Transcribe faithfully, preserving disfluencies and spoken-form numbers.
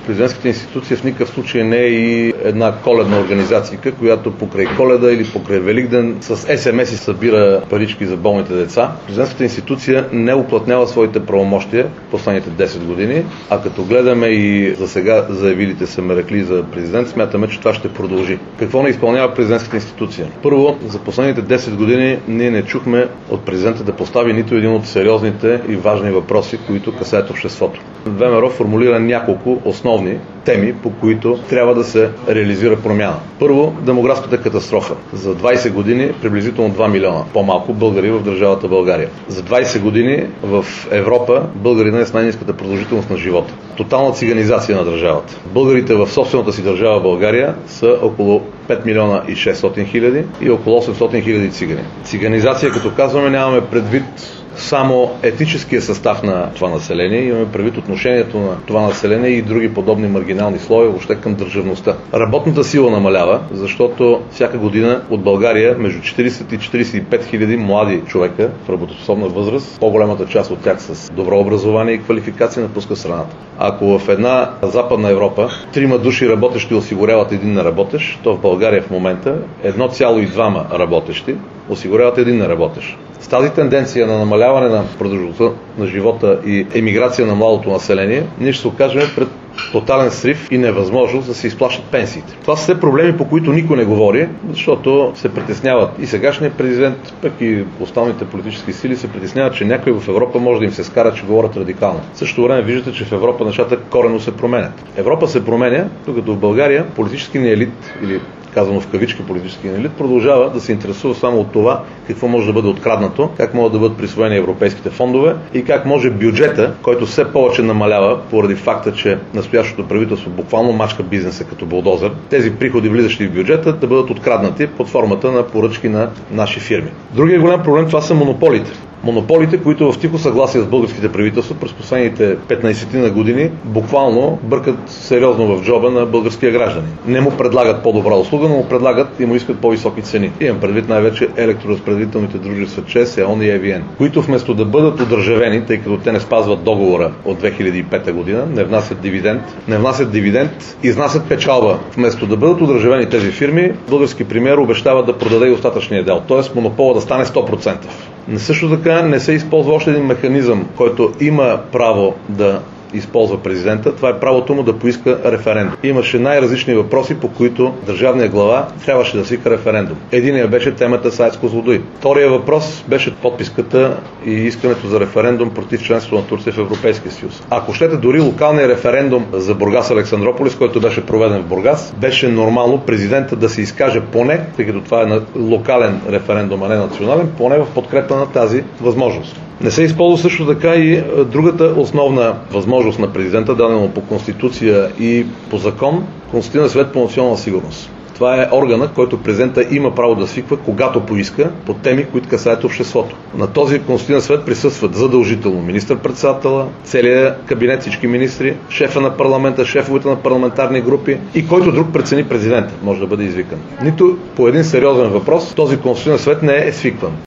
Президентската институция в никакъв случай не е и една коледна организация, която покрай Коледа или покрай Великден с ес ем ес-и събира парички за болните деца. Президентската институция не уплътнява своите правомощия последните десет години, а като гледаме и за сега заявилите се меракли за президент, смятаме, че това ще продължи. Какво не изпълнява президентската институция? Първо, за последните десет години ние не чухме от президента да постави нито един от сериозните и важни въпроси, които касаят обществото. ВМРО формулира няколко основни теми, по които трябва да се реализира промяна. Първо, демографската катастрофа. За двайсет години приблизително два милиона по-малко българи в държавата България. За двайсет години в Европа българина е с най-ниската продължителност на живота. Тотална циганизация на държавата. Българите в собствената си държава България са около пет милиона и шестстотин хиляди и около осемстотин хиляди цигани. Циганизация, като казваме, нямаме предвид само етническия състав на това население, имаме предвид отношението на това население и други подобни маргинални слои въобще към държавността. Работната сила намалява, защото всяка година от България между четирийсет и четирийсет и пет хиляди млади човека в работоспособна възраст, по-голямата част от тях с добро образование и квалификация, напуска страната. Ако в една Западна Европа трима души работещи осигуряват един неработещ, то в България в момента едно цяло и двама работещи осигуряват един неработещ. С тази тенденция на намаляване на продължителността на живота и емиграция на младото население, ние ще се окажем пред тотален срив и невъзможност да се изплащат пенсиите. Това са все проблеми, по които никой не говори, защото се притесняват и сегашният президент, пък и останалите политически сили се притесняват, че някой в Европа може да им се скара, че говорят радикално. В същото време виждате, че в Европа нещата коренно се променят. Европа се променя, докато в България политически елит, или казано в кавички политически елит, продължава да се интересува само от това какво може да бъде откраднато, как могат да бъдат присвоени европейските фондове и как може бюджета, който все повече намалява поради факта, че настоящото правителство буквално мачка бизнеса като булдозер, тези приходи, влизащи в бюджета, да бъдат откраднати под формата на поръчки на наши фирми. Другият голям проблем това са монополите. Монополите, които в тихо съгласие с българските правителства през последните петнайсет на години буквално бъркат сериозно в джоба на българския гражданин. Не му предлагат по-добра услуга, но му предлагат и му искат по-високи цени. Имам предвид най-вече електроразпределителните дружества ЧЕЗ, ЕОН и ЕВН, които вместо да бъдат удържавени, тъй като те не спазват договора от две хиляди и пета година, не внасят дивиденд, не внасят дивиденд, изнасят печалба. Вместо да бъдат удържавени тези фирми, български премиер обещава да продаде и остатъчния дял, т.е. монопола да стане сто процента. Не също така не се използва още един механизъм, който има право да използва президента. Това е правото му да поиска референдум. Имаше най-различни въпроси, по които държавният глава трябваше да свика референдум. Единият беше темата с АЕЦ Козлодуй. Вторият въпрос беше подписката и искането за референдум против членството на Турция в Европейския съюз. Ако щете, дори локалният референдум за Бургас Александрополис, който беше проведен в Бургас, беше нормално президента да се изкаже поне, тъй като това е локален референдум, а не национален, поне в подкрепа на тази възможност. Не се използва също така и другата основна възможност на президента, дадена по Конституция и по закон, Конституционен съвет по национална сигурност. Това е органът, който президента има право да свиква, когато поиска, по теми, които касаят обществото. На този Конституционен съвет присъстват задължително министър-председателя, целият кабинет, всички министри, шефа на парламента, шефовете на парламентарни групи и който друг прецени президента може да бъде извикан. Нито по един сериозен въпрос този Конституционен съвет не е свикван.